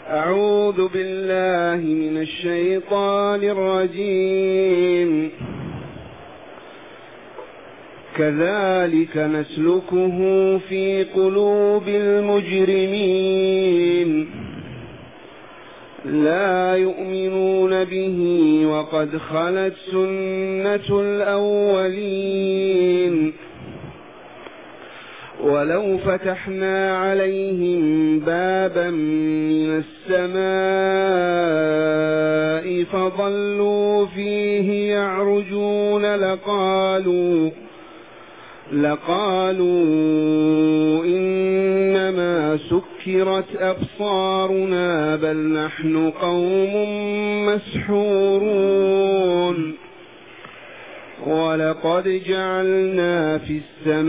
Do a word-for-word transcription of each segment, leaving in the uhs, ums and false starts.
أعوذ بالله من الشيطان الرجيم. كذلك نسلكه في قلوب المجرمين لا يؤمنون به وقد خلت سنة الأولين. ولو فتحنا عليهم بابا من السماء فظلوا فيه يعرجون لقالوا لقالوا إنما سكرت أبصارنا بل نحن قوم مسحورون. ولقد جعلنا في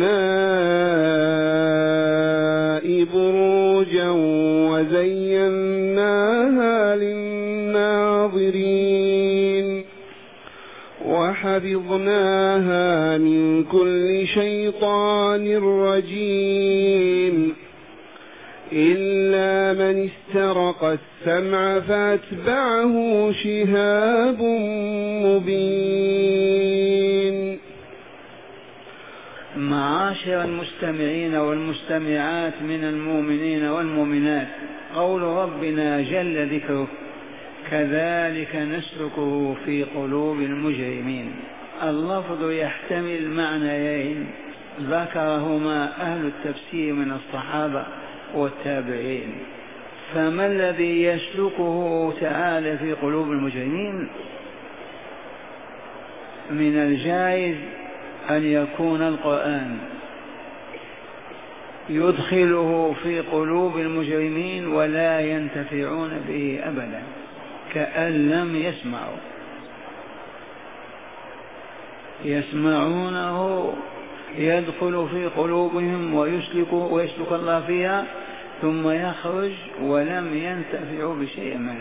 السماء بروجا وزيناها للناظرين وحفظناها من كل شيطان رجيم إلا من استرق السمع فأتبعه شهاب مبين. معاشر المستمعين والمستمعات من المؤمنين والمؤمنات، قول ربنا جل ذكره كذلك نسلكه في قلوب المجرمين. اللفظ يحتمل معنيين ذكرهما أهل التفسير من الصحابة والتابعين. فما الذي يسلكه تعالى في قلوب المجرمين؟ من الجائز أن يكون القرآن يدخله في قلوب المجرمين ولا ينتفعون به أبدا كأن لم يسمعوا، يسمعونه يدخل في قلوبهم ويسلك ويسلك الله فيها ثم يخرج ولم ينتفعوا بشيء منه،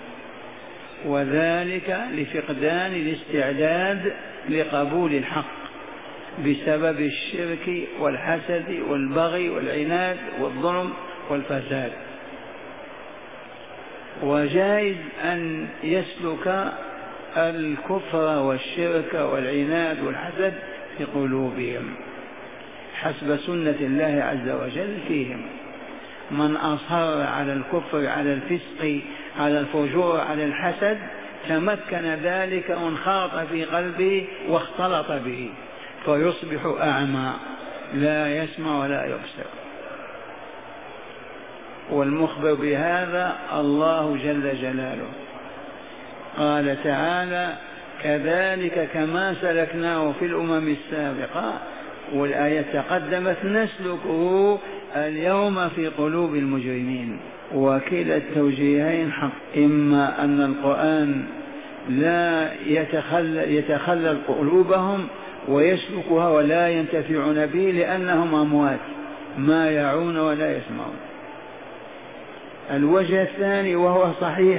وذلك لفقدان الاستعداد لقبول الحق بسبب الشرك والحسد والبغي والعناد والظلم والفساد. وجائز أن يسلك الكفر والشرك والعناد والحسد في قلوبهم حسب سنة الله عز وجل فيهم. من أصر على الكفر على الفسق على الفجور على الحسد تمكن ذلك وانخرط في قلبه واختلط به فيصبح أعمى لا يسمع ولا يبصر. والمخبر بهذا الله جل جلاله قال تعالى كذلك كما سلكناه في الأمم السابقة، والآية تقدمت نسلكه اليوم في قلوب المجرمين. وكلا التوجيهين حق، إما أن القرآن لا يتخلل, يتخلل قلوبهم ويسلكها ولا ينتفعون به لأنهم أموات ما يعون ولا يسمعون. الوجه الثاني وهو صحيح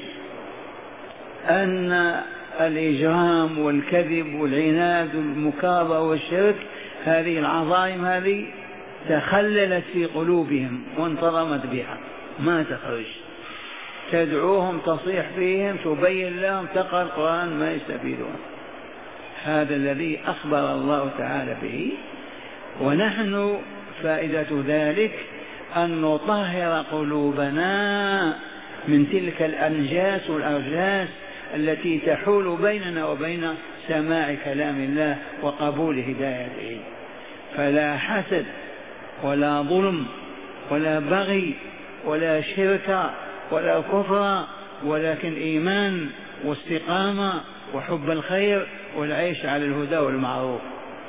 أن الإجرام والكذب والعناد والمكابرة والشرك هذه العظائم هذه تخللت في قلوبهم وانتظمت بها ما تخرج، تدعوهم تصيح فيهم تبين لهم تقرأ القرآن ما يستفيدون. هذا الذي أخبر الله تعالى به، ونحن فائدة ذلك أن نطهر قلوبنا من تلك الأنجاس والأرجاس التي تحول بيننا وبين سماع كلام الله وقبول هدايته. فلا حسد ولا ظلم ولا بغي ولا شرك ولا كفر، ولكن إيمان واستقامة وحب الخير والعيش على الهدى والمعروف.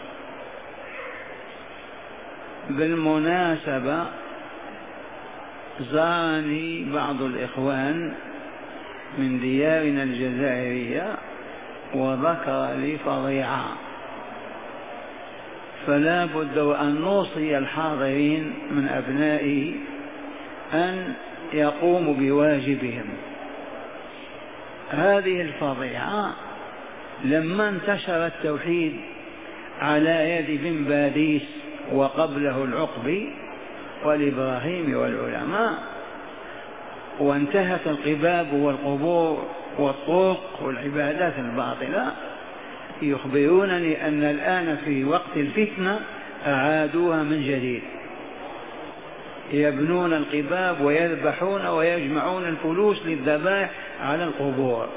بالمناسبة زارني بعض الإخوان من ديارنا الجزائرية وذكر لي فظيعة، فلا بد وأن نوصي الحاضرين من أبنائه أن يقوموا بواجبهم. هذه الفظيعة لما انتشر التوحيد على يد بن باديس وقبله العقبي والإبراهيم والعلماء، وانتهت القباب والقبور والطرق والعبادات الباطلة، يخبرونني أن الآن في وقت الفتنة أعادوها من جديد، يبنون القباب ويذبحون ويجمعون الفلوس للذبائح على القبور.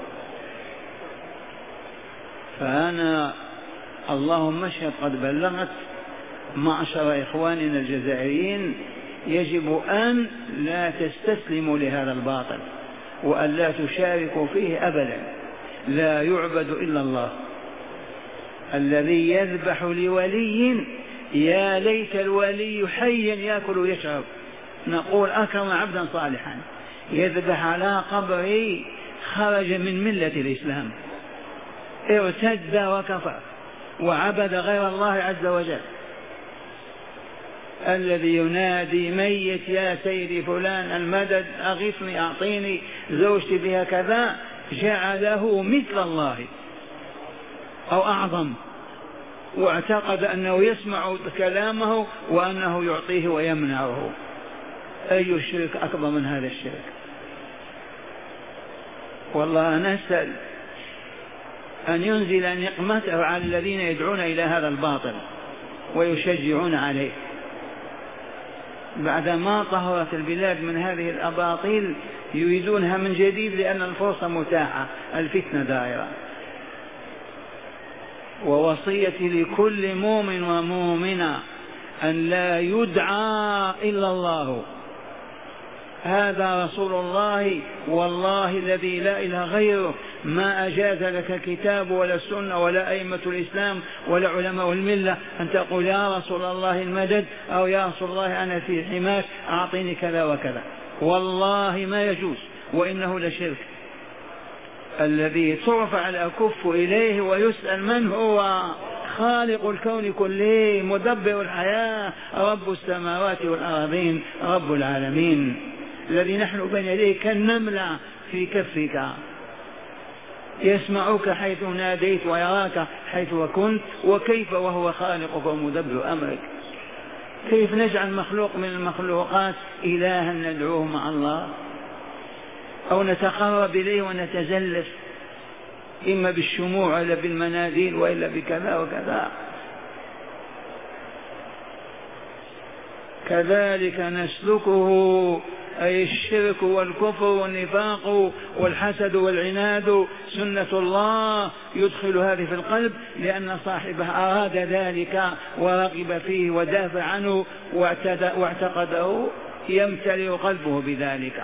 فأنا اللهم اشهد قد بلغت معشر إخواننا الجزائريين، يجب أن لا تستسلموا لهذا الباطل وأن لا تشاركوا فيه أبدا. لا يعبد إلا الله. الذي يذبح لولي يا ليت الولي حيا يأكل ويشرب، نقول أكرم عبدا صالحا. يذبح على قبره خرج من ملة الإسلام، ارتد وكفر وعبد غير الله عز وجل. الذي ينادي ميت يا سيدي فلان المدد أغثني أعطيني زوجتي بها كذا، جعله مثل الله أو أعظم، واعتقد أنه يسمع كلامه وأنه يعطيه ويمنعه. أي الشرك أكبر من هذا الشرك؟ والله نسأل أن ينزل نقمته على الذين يدعون إلى هذا الباطل ويشجعون عليه. بعدما طهرت البلاد من هذه الأباطيل يريدونها من جديد، لأن الفرصة متاحة، الفتنة دائرة. ووصيتي لكل مؤمن ومؤمنة أن لا يدعى إلا الله، هذا رسول الله، والله الذي لا إله غيره ما أجاز لك الكتاب ولا السنة ولا أئمة الإسلام ولا علماء الملة أن تقول يا رسول الله المدد أو يا رسول الله أنا في حماك أعطيني كذا وكذا، والله ما يجوز، وإنه لشرك. الذي ترفع الأكف إليه ويسأل من هو خالق الكون كله، مدبر الحياة، رب السماوات والأرضين، رب العالمين، الذي نحن بين يديه كالنملة في كفك، يسمعك حيث ناديت ويراك حيث كنت، وكيف وهو خالقك ومدبر أمرك. كيف نجعل مخلوق من المخلوقات إلها ندعوه مع الله، أو نتقرب إليه ونتزلف إما بالشموع ولا بالمناديل وإلا بكذا وكذا. كذلك نسلكه، أي الشرك والكفر والنفاق والحسد والعناد سنة الله يدخل هذه في القلب، لأن صاحبه أراد ذلك ورغب فيه ودافع عنه واعتقده، يمتلئ قلبه بذلك.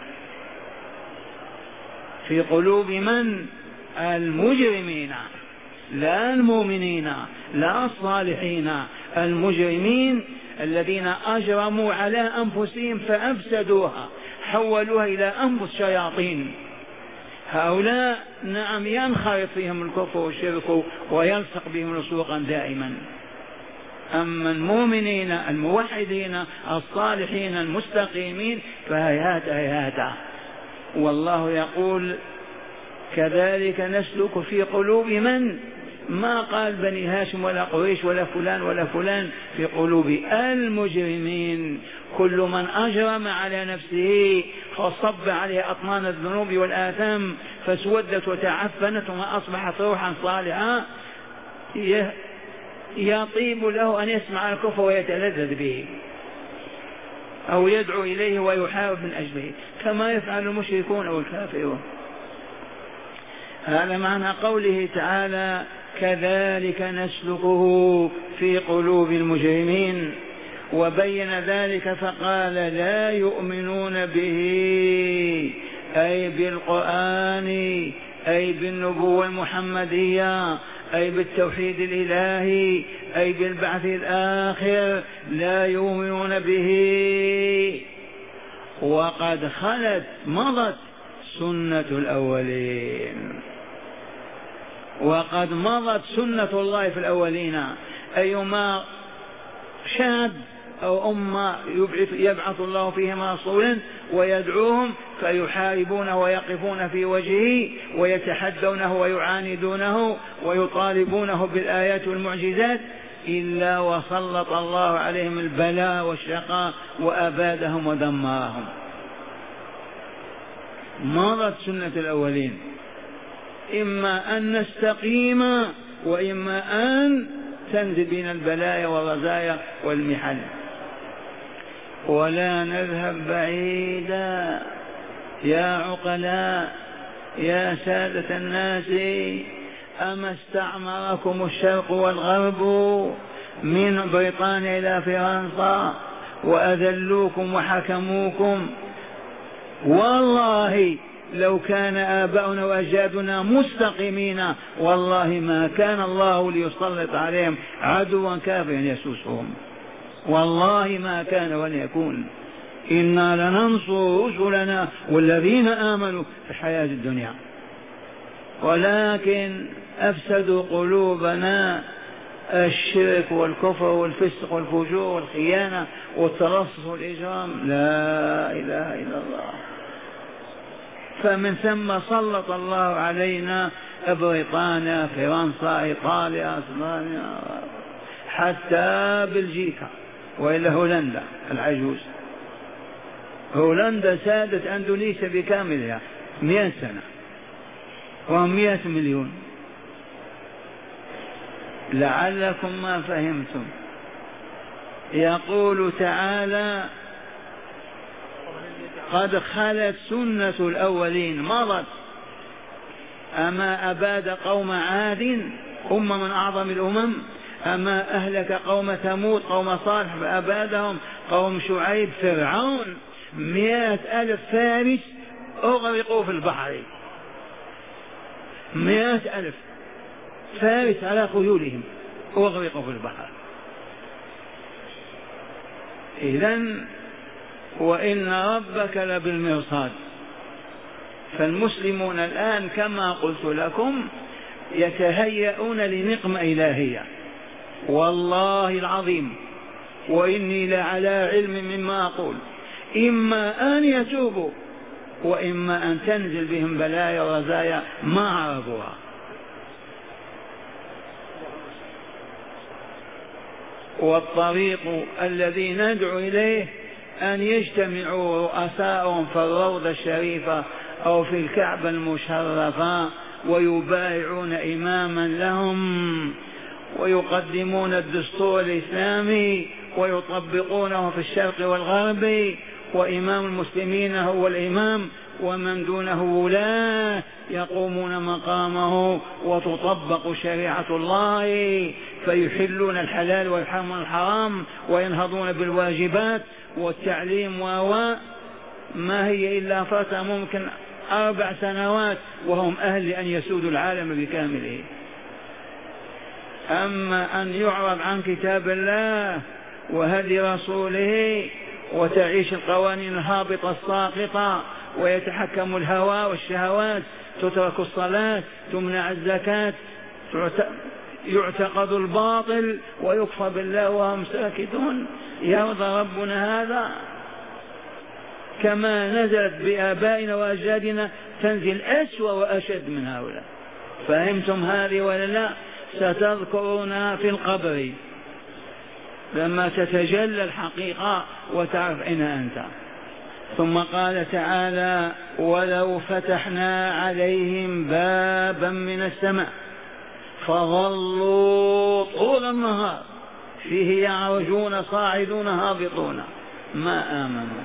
في قلوب من؟ المجرمين، لا المؤمنين لا الصالحين، المجرمين الذين أجرموا على أنفسهم فأفسدوها، حولوها إلى أنفس شياطين. هؤلاء نعم ينخرط فيهم الكفر والشرك ويلصق بهم لصوقا دائما. أما المؤمنين الموحدين الصالحين المستقيمين فهيهات هيهات. والله يقول كذلك نسلك في قلوب من؟ ما قال بني هاشم ولا قريش ولا فلان ولا فلان، في قلوب المجرمين. كل من أجرم على نفسه فصب عليه أطنان الذنوب والآثام فاسودت وتعفنت وما أصبحت روحا صالحا، يطيب له أن يسمع الكفر ويتلذذ به أو يدعو إليه ويحارب من أجله كما يفعل المشركون أو الكافرون. هذا معنى قوله تعالى كذلك نسلكه في قلوب المجرمين. وبين ذلك فقال لا يؤمنون به، أي بالقرآن، أي بالنبوة المحمدية، أي بالتوحيد الإلهي، أي بالبعث الآخر، لا يؤمنون به. وقد خلت مضت سنة الأولين، وقد مضت سنة الله في الأولين. أيما شاب أو أمة يبعث الله فيهم رسولا ويدعوهم فيحاربون ويقفون في وجهه ويتحدونه ويعاندونه ويطالبونه بالآيات والمعجزات، إلا وسلط الله عليهم البلاء والشقاء وأبادهم ودمرهم. مضت سنة الأولين، إما أن نستقيم وإما أن تنزل بنا البلايا والرزايا والمحن. ولا نذهب بعيدا يا عقلاء يا سادة الناس، أما استعمركم الشرق والغرب من بريطانيا إلى فرنسا وأذلوكم وحكموكم؟ والله لو كان آباؤنا وأجدادنا مستقيمين والله ما كان الله ليسلط عليهم عدوا كافرا يسوسهم، والله ما كان ولن يكون. إنا لننصر رسلنا والذين آمنوا في الحياة الدنيا، ولكن أفسدوا قلوبنا الشرك والكفر والفسق والفجور والخيانة والتلصص والإجرام، لا إله إلا الله. فمن ثم سلط الله علينا بريطانيا فرنسا إيطاليا أسبانيا حتى بلجيكا، وإلى هولندا العجوز. هولندا سادت أندونيسيا بكاملها مئة سنة وهم مئة مليون. لعلكم ما فهمتم. يقول تعالى قد خلت سنة الأولين مضت. أما أباد قوم عاد أمة من أعظم الأمم، أما أهلك قوم ثمود قوم صالح فأبادهم، قوم شعيب فرعون، مئة ألف فارس أغرقوا في البحر، مئة ألف فارس على خيولهم أغرقوا في البحر. إذن وإن ربك لبالمرصاد. فالمسلمون الآن كما قلت لكم يتهيئون لنقمة إلهية، والله العظيم وإني لعلى علم مما أقول، إما أن يتوبوا وإما أن تنزل بهم بلايا ورزايا ما عرفوها. والطريق الذي ندعو إليه أن يجتمعوا رؤساءهم في الروضة الشريفة أو في الكعبة المشرفة ويبايعون إماما لهم ويقدمون الدستور الإسلامي ويطبقونه في الشرق والغرب، وإمام المسلمين هو الإمام ومن دونه ولاة يقومون مقامه وتطبق شريعة الله، فيحلون الحلال ويحرمون الحرام وينهضون بالواجبات والتعليم. و ما هي إلا فترة ممكن أربع سنوات وهم أهل أن يسودوا العالم بكامله. أما أن يعرض عن كتاب الله وهدي رسوله وتعيش القوانين الهابطة الساقطة ويتحكم الهوى والشهوات، تترك الصلاة، تمنع الزكاة، يعتقد الباطل ويكفر بالله وهم ساكتون، يرضى ربنا هذا؟ كما نزلت بآبائنا وأجدادنا تنزل أسوأ وأشد من هؤلاء. فهمتم هذه ولا لا؟ ستذكرونها في القبر لما تتجلى الحقيقة وتعرف أين أنت. ثم قال تعالى ولو فتحنا عليهم بابا من السماء فظلوا طول النهار فيه يعرجون صاعدون هابطون ما آمنوا.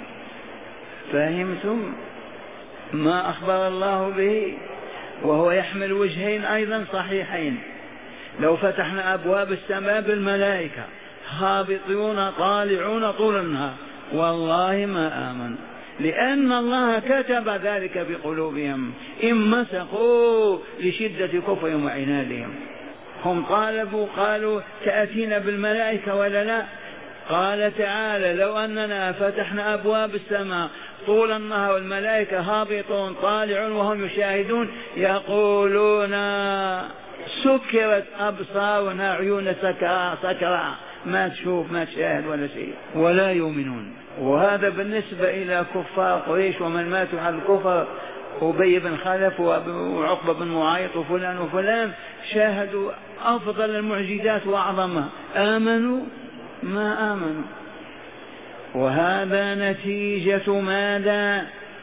فهمتم ما أخبر الله به؟ وهو يحمل وجهين أيضا صحيحين. لو فتحنا أبواب السماء بالملائكة هابطون طالعون طول النهار والله ما آمنوا، لأن الله كتب ذلك بقلوبهم إن مسخوا لشدة كفرهم وعنادهم. هم طالبوا قالوا تأتينا بالملائكة ولا لا؟ قال تعالى لو أننا فتحنا أبواب السماء طول النهار والملائكة هابطون طالعون وهم يشاهدون يقولون سكرت أبصارنا عيون سكرى سكرى ما تشوف ما تشاهد ولا شيء ولا يؤمنون. وهذا بالنسبة إلى كفار قريش ومن ماتوا على الكفر، أبي بن خلف وعقبة بن معيط وفلان وفلان شاهدوا أفضل المعجزات وأعظمها، آمنوا ما آمنوا. وهذا نتيجة ماذا؟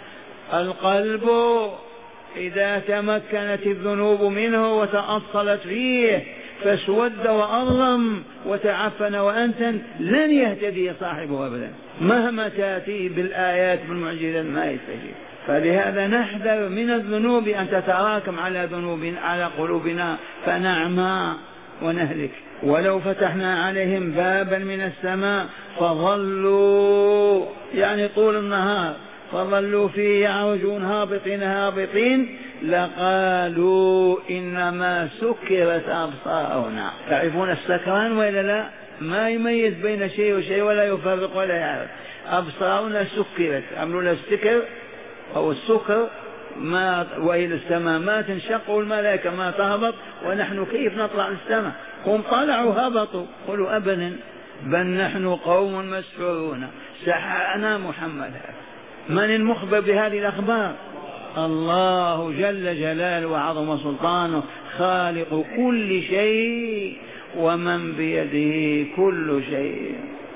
القلب إذا تمكنت الذنوب منه وتأصلت فيه فاسود وأظلم وتعفن وأنتن لن يهتدي صاحبه أبدا، مهما تأتي بالآيات بالمعجزات ما يستجيب. فلهذا نحذر من الذنوب أن تتراكم على ذنوبنا على قلوبنا فنعمى ونهلك. ولو فتحنا عليهم بابا من السماء فظلوا يعني طول النهار فظلوا فيه يعرجون هابطين هابطين لقالوا إنما سكرت أبصارنا. تعرفون السكران ولا لا؟ ما يميز بين شيء وشيء ولا يفرق ولا يعرف. أبصارنا سكرت، عملوا لها السكر أو السكر ما وإلى السماء ما تنشق والملائكة ما تهبط ونحن كيف نطلع للسماء؟ هم طلعوا هبطوا. قولوا أبدا بل نحن قوم مسحورون سحرنا محمد. من المخبر بهذه الأخبار؟ الله جل جلاله وعظم سلطانه خالق كل شيء ومن بيده كل شيء.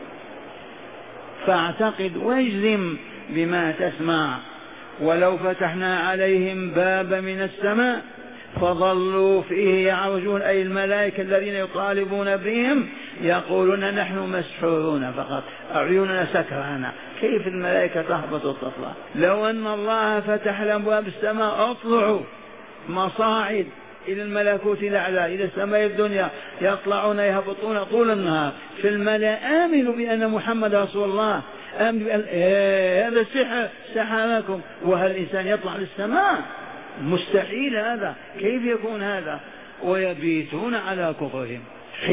فاعتقد واجزم بما تسمع. ولو فتحنا عليهم بابا من السماء فظلوا فيه يعرجون أي الملائكة الذين يطالبون بهم يقولون نحن مسحورون فقط أعيننا سكرانا. كيف الملائكة تهبط وتطلع؟ لو أن الله فتح لهم باب السماء اطلعوا مصاعد إلى الملكوت الأعلى إلى السماء الدنيا يطلعون يهبطون طول النهار في الملأ آمنوا بأن محمد رسول الله آمنوا بأن إيه هذا السحر سحركم. وهل الإنسان يطلع للسماء؟ مستحيل هذا. كيف يكون هذا؟ ويبيتون على كفرهم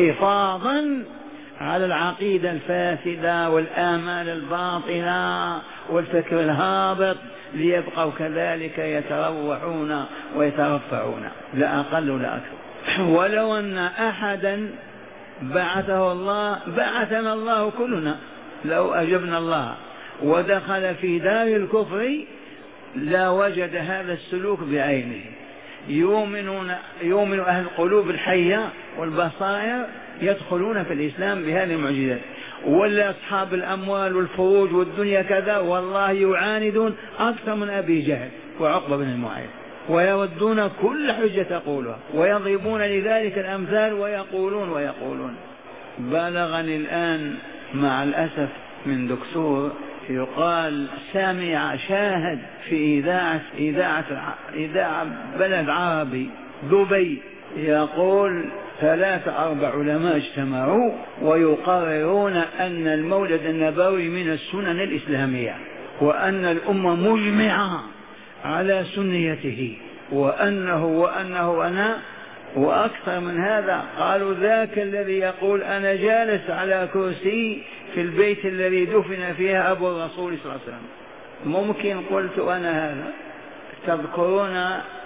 حفاظا على العقيدة الفاسدة والآمال الباطلة والفكر الهابط ليبقوا كذلك يتروحون ويترفعون لا أقل ولا أكثر. ولو أن أحدا بعثه الله بعثنا الله كلنا لو أجبنا الله ودخل في دار الكفر لا وجد هذا السلوك بعينه. يؤمنون يؤمن أهل القلوب الحية والبصائر يدخلون في الإسلام بهذه المعجزات. ولا أصحاب الأموال والفروج والدنيا كذا والله يعاندون أكثر من أبي جهل وعقبة بن المعيط ويردون كل حجة تقولها ويضربون لذلك الأمثال ويقولون ويقولون. بلغني الآن مع الأسف من دكتور يقال سامع شاهد في إذاعة إذاعة إذاعة بلد عربي دبي يقول ثلاثة أربع علماء اجتمعوا ويقررون أن المولد النبوي من السنن الإسلامية وأن الأمة مجمعة على سنيته وأنه وأنه أنا وأكثر من هذا. قالوا ذاك الذي يقول أنا جالس على كرسي في البيت الذي دفن فيها أبو الرسول صلى الله عليه وسلم. ممكن قلت أنا هذا. تذكرون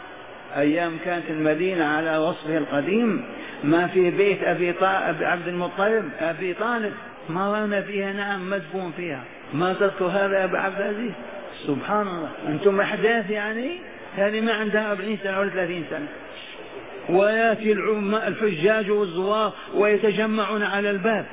أيام كانت المدينة على وصفه القديم ما في بيت أبي عبد المطلب أبي طالب مرنا فيها نعم مدفون فيها. ما تذكر هذا يا أبو عبد العزيز؟ سبحان الله. أنتم أحداث يعني هذه ما عندها أربعين سنة ولا ثلاثين سنة. ويأتي الحجاج والزوار ويتجمعون على الباب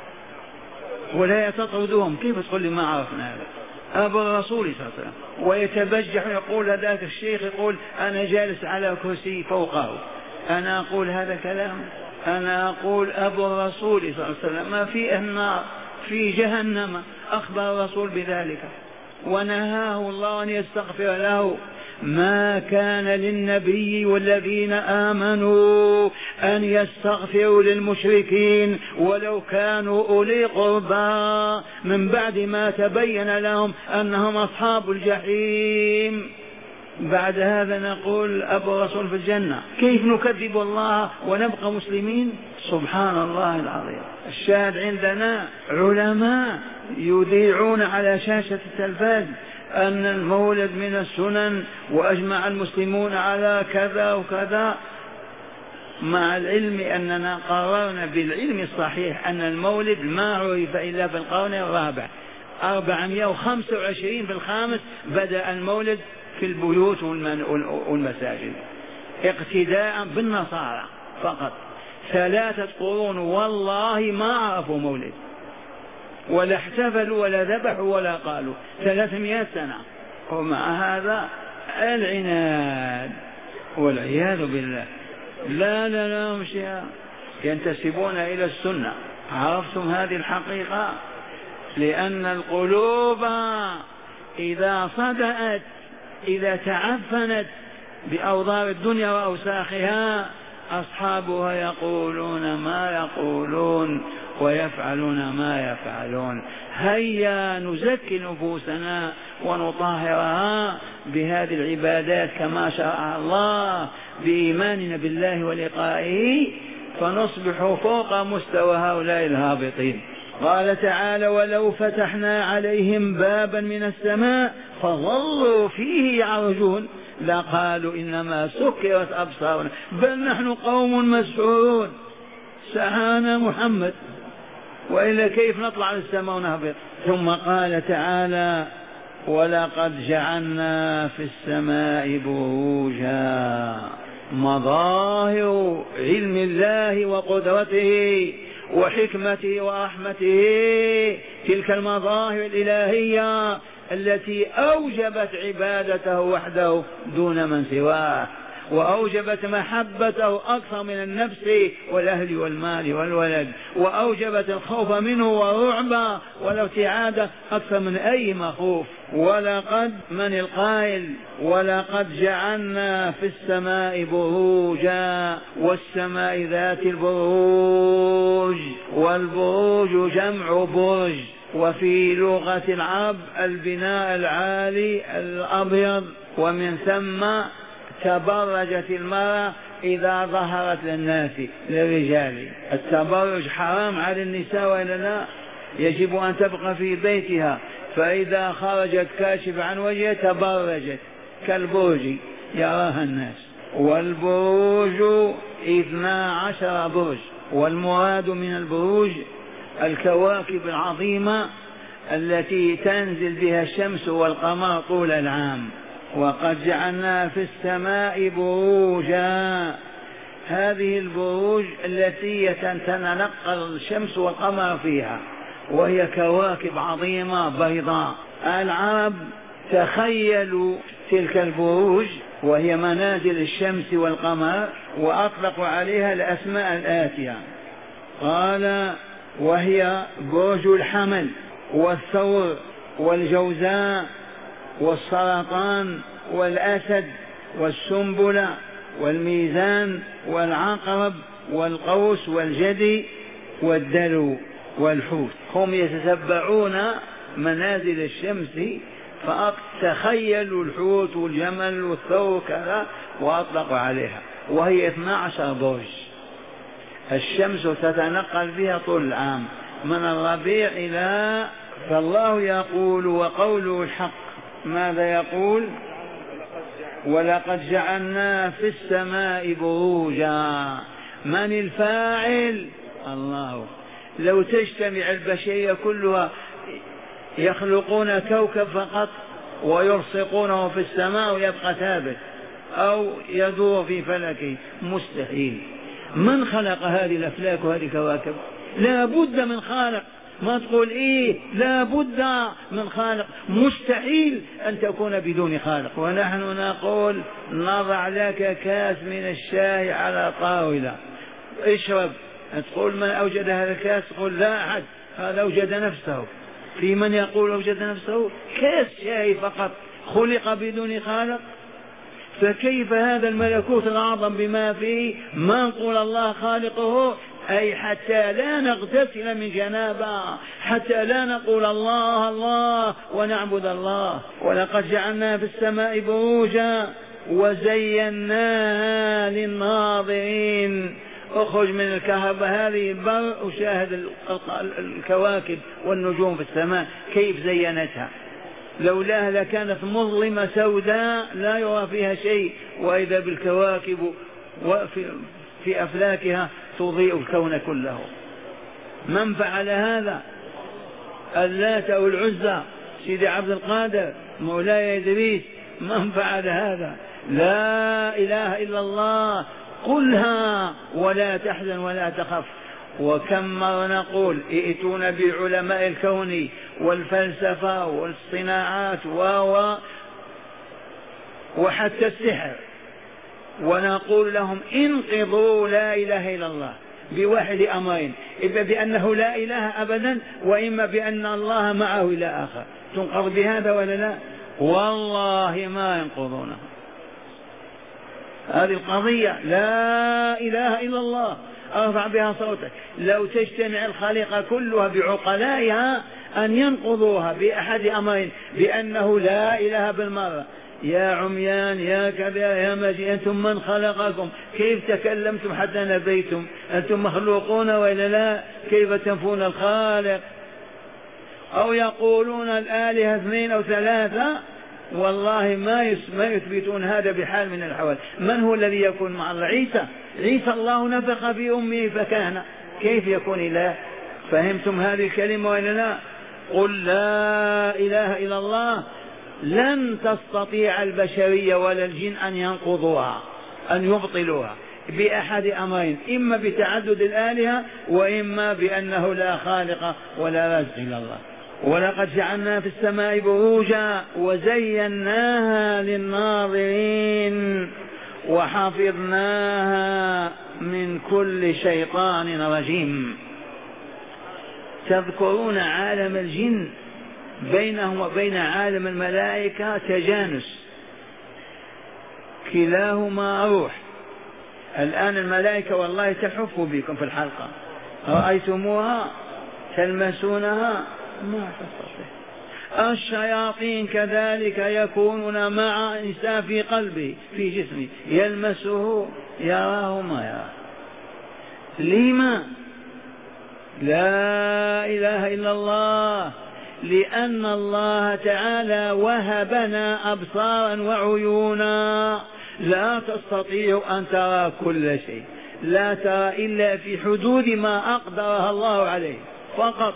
ولا تطردهم. كيف تقول لي ما عرفنا هذا؟ أبو الرسول صلى الله عليه وسلم ويتبجح ويقول هذاك الشيخ يقول أنا جالس على كرسي فوقه. أنا أقول هذا كلام؟ أنا أقول أبو الرسول صلى الله عليه وسلم ما في النار في جهنم أخبر الرسول بذلك ونهاه الله أن يستغفر له. ما كان للنبي والذين آمنوا أن يستغفروا للمشركين ولو كانوا أولي قربى من بعد ما تبين لهم أنهم أصحاب الجحيم. بعد هذا نقول أبو رسول في الجنة. كيف نكذب الله ونبقى مسلمين؟ سبحان الله العظيم. الشاهد عندنا علماء يذيعون على شاشة التلفاز أن المولد من السنن وأجمع المسلمون على كذا وكذا مع العلم أننا قررنا بالعلم الصحيح أن المولد ما عرف إلا في القرن الرابع أربعمائة وخمسة وعشرين في الخامس بدأ المولد في البيوت والمساجد اقتداء بالنصارى فقط. ثلاثة قرون والله ما عرفوا مولد ولا احتفلوا ولا ذبحوا ولا قالوا. ثلاثمائة سنة ومع هذا العناد والعياذ بالله. لا لا لا مش ينتسبون إلى السنة. عرفتم هذه الحقيقة؟ لأن القلوب إذا صدأت، إذا تعفنت بأوضار الدنيا وأوساخها، أصحابها يقولون ما يقولون ويفعلون ما يفعلون. هيا نزكي نفوسنا ونطهرها بهذه العبادات كما شرع الله بإيماننا بالله ولقائه، فنصبح فوق مستوى هؤلاء الهابطين. قال تعالى: ولو فتحنا عليهم بابا من السماء فظلوا فيه يعرجون لقالوا إنما سكرت أبصارنا بل نحن قوم مسحورون. سعانا محمد، وإلا كيف نطلع للسماء ونهبط؟ ثم قال تعالى: ولقد جعلنا في السماء بروجا، مظاهر علم الله وقدرته وحكمته ورحمته، تلك المظاهر الإلهية التي أوجبت عبادته وحده دون من سواه، وأوجبت محبته أكثر من النفس والأهل والمال والولد، وأوجبت الخوف منه والرعب والارتعاد أكثر من أي مخوف. ولقد من القائل: ولقد جعلنا في السماء بروجا، والسماء ذات البروج، والبروج جمع برج، وفي لغة العرب البناء العالي الأبيض، ومن ثم تبرجت المرأة إذا ظهرت للناس للرجال. التبرج حرام على النساء وإلا لا؟ يجب أن تبقى في بيتها، فإذا خرجت كاشف عن وجهها تبرجت كالبرج يراها الناس. والبروج اثنا عشر برج، والمراد من البروج الكواكب العظيمة التي تنزل بها الشمس والقمر طول العام. وقد جعلنا في السماء بروجا، هذه البروج التي تتنقل الشمس والقمر فيها، وهي كواكب عظيمة بيضاء. العرب تخيلوا تلك البروج وهي منازل الشمس والقمر، وأطلقوا عليها الأسماء الآتية. قال: وهي برج الحمل والثور والجوزاء والسرطان والأسد والسنبلة والميزان والعقرب والقوس والجدي والدلو والحوت. هم يتتبعون منازل الشمس، فتخيلوا الحوت والجمل والثور كذا وأطلقوا عليها، وهي اثنا عشر برج الشمس تتنقل بها طول العام من الربيع إلى. فالله يقول وقوله الحق. ماذا يقول؟ ولقد جعلنا في السماء بروجا. من الفاعل؟ الله. لو تجتمع البشرية كلها يخلقون كوكب فقط ويرسقونه في السماء ويبقى ثابت أو يدور في فلكه، مستحيل. من خلق هذه الأفلاك وهذه الكواكب؟ لا بد من خالق. ما تقول إيه، لا بد من خالق، مستحيل أن تكون بدون خالق. ونحن نقول: نضع لك كاس من الشاي على طاولة، اشرب. تقول: من أوجد هذا الكاس؟ تقول: لا أحد، هذا أوجد نفسه. في من يقول أوجد نفسه؟ كاس شاي فقط خلق بدون خالق. فكيف هذا الملكوت الأعظم بما فيه ما نقول الله خالقه؟ أي حتى لا نغتسل من جنابه، حتى لا نقول الله الله ونعبد الله. ولقد جعلنا في السماء بروجا وزيناها للناظرين. اخرج من الكهرباء هذه البر وشاهد الكواكب والنجوم في السماء كيف زينتها. لولاها لكانت مظلمة سوداء لا يرى فيها شيء، وإذا بالكواكب وفي في أفلاكها تضيء الكون كله. من فعل هذا؟ اللات والعزى، سيدي عبد القادر، مولاي إدريس. من فعل هذا؟ لا إله إلا الله. قلها ولا تحزن ولا تخف. وكم مرة نقول: ائتونا بعلماء الكون والفلسفة والصناعات و وحتى السحر، ونقول لهم انقضوا لا إله إلا الله بواحد أمرين: إما بأنه لا إله أبدا، وإما بأن الله معه إلى آخر. تنقض بهذا ولا لا؟ والله ما ينقضونه. هذه القضية لا إله إلا الله، ارفع بها صوتك. لو تجتمع الخليقة كلها بعقلائها أن ينقضوها بأحد أمرين: بأنه لا إله بالمرة. يا عميان يا كذا يا مجيء، أنتم من خلقكم؟ كيف تكلمتم حتى نبيتم؟ أنتم مخلوقون وإلا لا؟ كيف تنفون الخالق؟ أو يقولون الآلهة اثنين أو ثلاثة، والله ما ما يثبتون هذا بحال من الأحوال. من هو الذي يكون مع الله؟ عيسى. عيسى الله نفخ في أمه فكان، كيف يكون إله؟ فهمتم هذه الكلمة وإلا لا؟ قل لا إله إلا الله. لن تستطيع البشرية ولا الجن أن ينقضوها، أن يبطلوها بأحد أمرين: إما بتعدد الآلهة، وإما بأنه لا خالق ولا رازق إلا الله. ولقد جعلنا في السماء بروجا وزيناها للناظرين وحفظناها من كل شيطان رجيم. تذكرون عالم الجن بينهم وبين عالم الملائكة تجانس، كلاهما روح. الآن الملائكة والله تحف بكم في الحلقة، رأيتموها تلمسونها؟ ما تستطيع. الشياطين كذلك يكونون مع إنسان في قلبه في جسمه، يلمسه يراه ما يراه. لما لا إله إلا الله؟ لأن الله تعالى وهبنا أبصارا وعيونا لا تستطيع أن ترى كل شيء، لا ترى إلا في حدود ما أقدرها الله عليه فقط،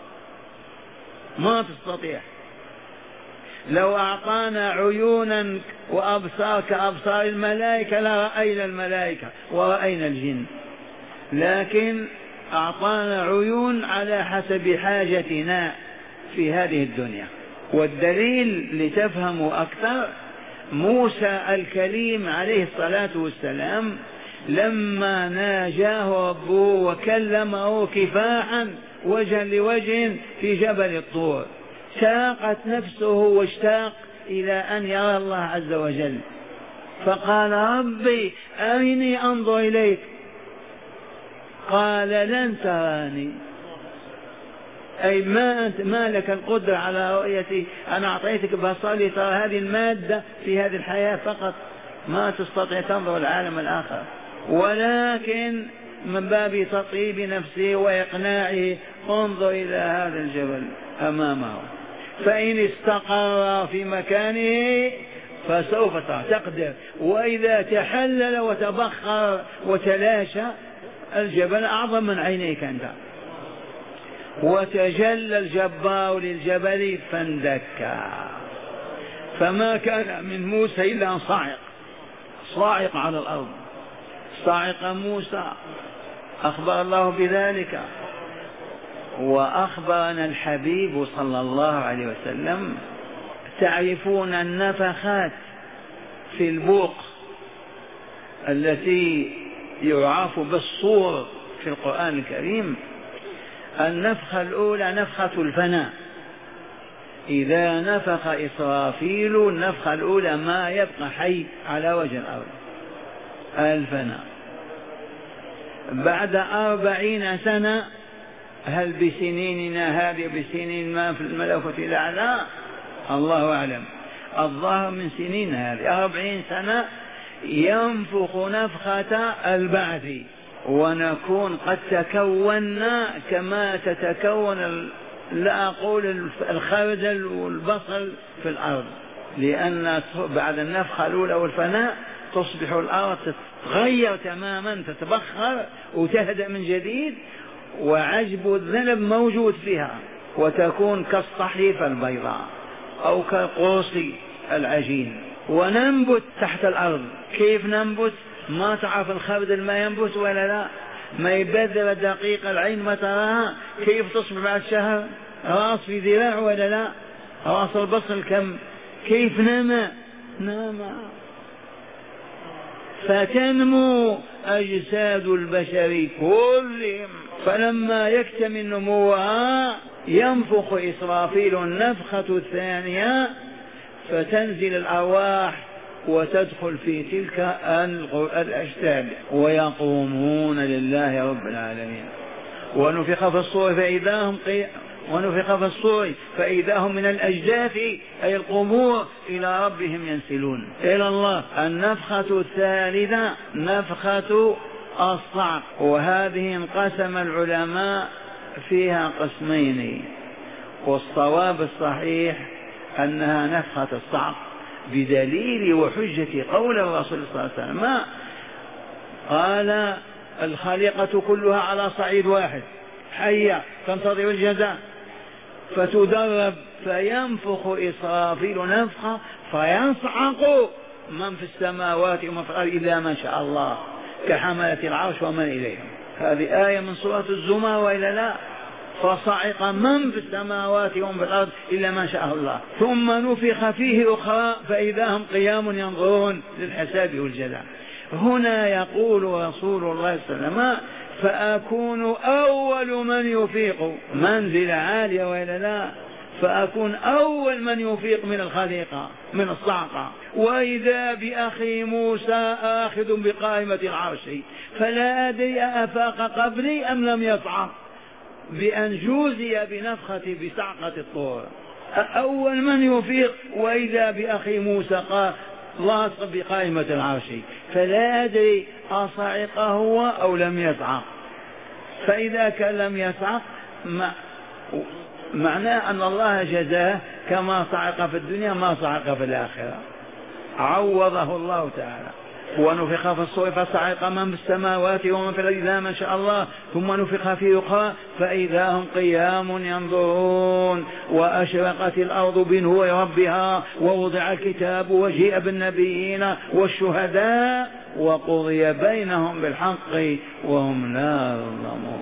ما تستطيع. لو أعطانا عيونا وأبصار كأبصار الملائكة لرأينا الملائكة ورأينا الجن، لكن أعطانا عيون على حسب حاجتنا في هذه الدنيا. والدليل لتفهموا أكثر: موسى الكليم عليه الصلاة والسلام لما ناجاه ربه وكلمه كفاحا وجها لوجه في جبل الطور، شاقت نفسه واشتاق إلى أن يرى الله عز وجل، فقال: ربي أرني أنظر إليك. قال: لن تراني، أي ما أنت ما لك القدرة على رؤيتي، أنا أعطيتك بصري ترى هذه المادة في هذه الحياة فقط، ما تستطيع تنظر العالم الآخر. ولكن من باب تطيب نفسه وإقناعه: انظر إلى هذا الجبل أمامه، فإن استقر في مكانه فسوف تقدر، وإذا تحلل وتبخر وتلاشى الجبل أعظم من عينيك أنت. وتجلى الجبار للجبل فاندكا، فما كان من موسى إلا أن صاعق صاعق على الأرض. صاعق موسى، أخبر الله بذلك. وأخبرنا الحبيب صلى الله عليه وسلم: تعرفون النفخات في البوق التي يعاف بالصور في القرآن الكريم؟ النفخة الأولى نفخة الفناء، إذا نفخ إسرافيل النفخة الأولى ما يبقى حي على وجه الأرض، الفناء. بعد أربعين سنة، هل بسنيننا هذه بسنين ما في الملكوت الأعلى؟ الله أعلم، الظاهر من سنين هذه أربعين سنة ينفخ نفخة البعث، ونكون قد تكوننا كما تتكون لا أقول الخردل والبصل في الأرض، لأن بعد النفخة الأولى والفناء تصبح الأرض تتغير تماما، تتبخر وتهدأ من جديد، وعجب الذنب موجود فيها، وتكون كالصحيفة البيضاء أو كالقرص العجين، وننبت تحت الأرض. كيف ننبت؟ ما تعرف الخردل ما ينبت ولا لا؟ ما يبذر دقيق العين ما تراها، كيف تصبح بعد شهر راس في ذراع ولا لا؟ راس البصل كم؟ كيف نما؟ نعم. فتنمو أجساد البشر كلهم، فلما يكتمل نموها ينفخ إسرافيل النفخة الثانية فتنزل الأرواح وتدخل في تلك الأجساد ويقومون لله رب العالمين. ونفخ في الصور فإذا هم قي... ونفخ في الصور فإذا هم من الأجداث أي القبور إلى ربهم ينسلون إلى الله. النفخة الثالثة نفخة الصعق، وهذه انقسم العلماء فيها قسمين، والصواب الصحيح أنها نفخة الصعق بدليل وحجة قول الرسول صلى الله عليه وسلم ما قال الخليقة كلها على صعيد واحد حية تنتظر الجزاء فتدرب فينفخ إسرافيل نفخة فينصعق من في السماوات ومن في الأرض إلا ما شاء الله كحملة العرش ومن إليهم. هذه آية من سورة الزمر وإلا لا؟ فصعق من في السماوات ومن في الأرض إلا ما شاء الله. ثم نفخ فيه أخرى فإذا هم قيام ينظرون للحساب والجزاء. هنا يقول رسول الله صلى الله عليه وسلم فأكون أول من يفيق، منزل عالية وإلا لا؟ فأكون أول من يفيق من الخليقة من الصعقة. وإذا بأخي موسى آخذ بقائمة العرش فلا أدري أفاق قبلي أم لم يصعق بأن جوزي بنفخة بصعقة الطور. أول من يفيق وإذا بأخي موسى قال لاصق بقائمة العرش فلا أدري أصعق هو أو لم يصعق. فإذا كان لم يصعق معناه أن الله جزاه كما صعق في الدنيا ما صعق في الآخرة، عوضه الله تعالى. ونفخ في الصور فصعق من في السماوات ومن في الأرض إلا ما شاء الله ثم نفخ فيه أخرى فإذا هم قيام ينظرون وأشرقت الأرض بنور ربها ووضع الكتاب وجيء بالنبيين والشهداء وقضي بينهم بالحق وهم لا يظلمون.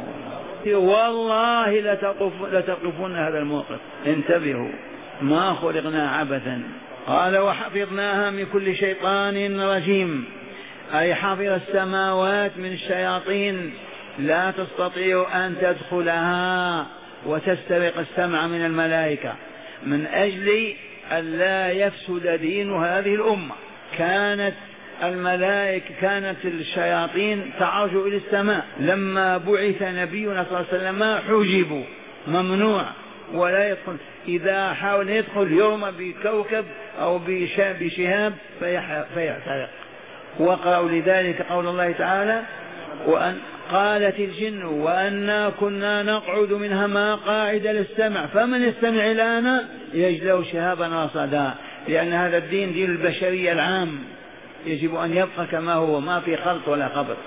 والله لتقف لتقفون هذا الموقف، انتبهوا ما خلقنا عبثا. قال وحفظناها من كل شيطان رجيم، أي حفظ السماوات من الشياطين لا تستطيع أن تدخلها وتسترق السمع من الملائكة من أجل أن لا يفسد دين هذه الأمة. كانت الملائكة كانت الشياطين تعرج إلى السماء، لما بعث نبينا صلى الله عليه وسلم حجبوا ممنوع ولا يدخل. إذا حاول يدخل يرمى بكوكب أو بشهاب فيحترق. وقالوا لذلك قول الله تعالى وأن قالت الجن وأنا كنا نقعد منها مقاعد للسمع فمن يستمع الآن يجد له شهابا رصدا. لأن هذا الدين دين البشرية العام يجب أن يبقى كما هو ما في خلط ولا خبط.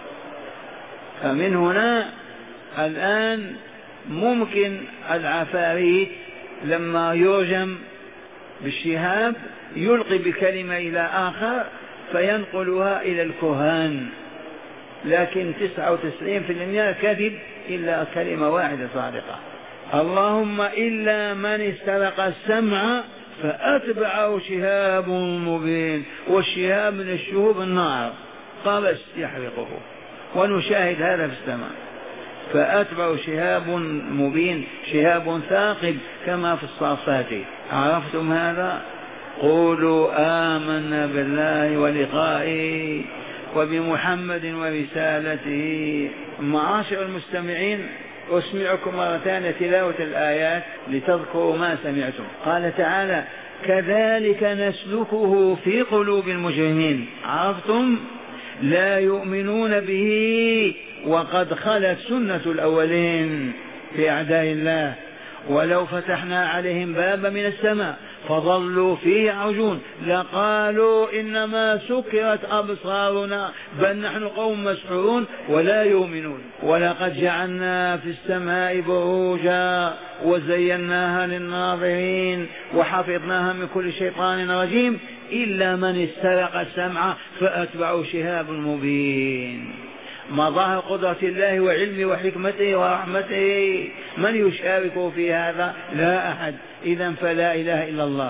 فمن هنا الآن ممكن العفاريت لما يرجم بالشهاب يلقي بكلمة إلى آخر فينقلها إلى الكهان، لكن تسعة وتسعين في المئة كذب إلا كلمة واحدة صادقة. اللهم إلا من استرق السمع فأتبعه شهاب مبين، والشهاب من الشهوب النار قبس يحرقه، ونشاهد هذا في السماء. فأتبعه شهاب مبين شهاب ثاقب كما في الصافات. عرفتم هذا؟ قولوا آمنا بالله ولقائه وبمحمد ورسالته. معاشر المستمعين أسمعكم مرتان تلاوة الآيات لتذكروا ما سمعتم. قال تعالى كذلك نسلكه في قلوب المجرمين. عرفتم؟ لا يؤمنون به وقد خلت سنة الأولين في أعداء الله. ولو فتحنا عليهم بابا من السماء فظلوا فيه عرجون لقالوا إنما سكرت أبصارنا بل نحن قوم مسحورون ولا يؤمنون. ولقد جعلنا في السماء بروجا وزيناها للناظرين وحفظناها من كل شيطان رجيم إلا من استرق السمع فأتبعه شهاب مبين. مظاهر قدرة الله وعلمه وحكمته ورحمته من يشارك في هذا؟ لا أحد. إذن فلا إله إلا الله.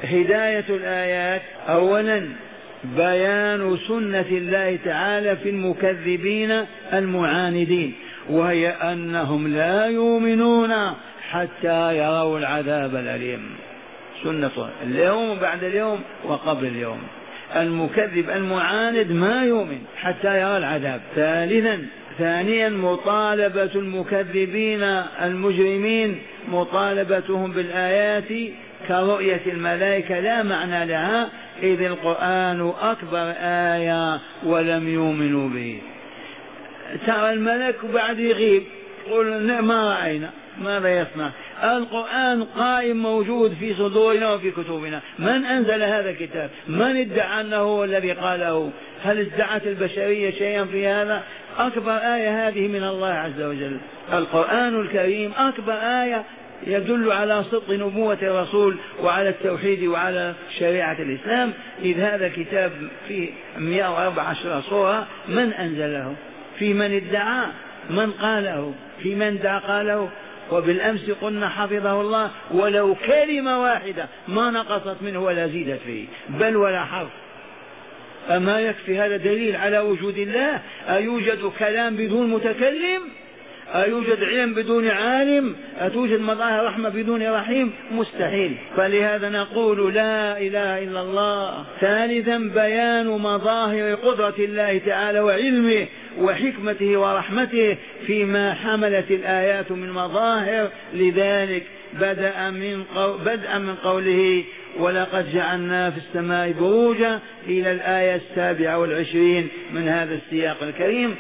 هداية الآيات أولا بيان سنة الله تعالى في المكذبين المعاندين، وهي أنهم لا يؤمنون حتى يروا العذاب الأليم، سنة اليوم بعد اليوم وقبل اليوم. المكذب المعاند ما يؤمن حتى يرى العذاب. ثالثا ثانيا مطالبة المكذبين المجرمين مطالبتهم بالآيات كرؤية الملائكة لا معنى لها، إذ القرآن أكبر آية ولم يؤمنوا به. ترى الملك بعد يغيب قل ما رأينا، ماذا يصنع؟ القرآن قائم موجود في صدورنا وفي كتبنا. من أنزل هذا الكتاب؟ من ادعى أنه هو الذي قاله؟ هل ادعت البشرية شيئا في هذا؟ أكبر آية هذه من الله عز وجل. القرآن الكريم أكبر آية يدل على صدق نبوة الرسول وعلى التوحيد وعلى شريعة الإسلام، إذ هذا كتاب فيه مئة وأربعة عشر صورة. من أنزله؟ في من ادعى؟ من قاله؟ في من ادعى قاله؟ وبالأمس قلنا حفظه الله ولو كلمة واحدة ما نقصت منه ولا زيدت فيه، بل ولا حرف. أما يكفي هذا دليل على وجود الله؟ أيوجد كلام بدون متكلم؟ أيوجد علم بدون عالم؟ أتوجد مظاهر رحمة بدون رحيم؟ مستحيل. فلهذا نقول لا إله إلا الله. ثالثا بيان مظاهر قدرة الله تعالى وعلمه وحكمته ورحمته فيما حملت الآيات من مظاهر، لذلك بدأ من, قو... بدأ من قوله ولقد جعلنا في السماء بروجا إلى الآية السابعة والعشرين من هذا السياق الكريم.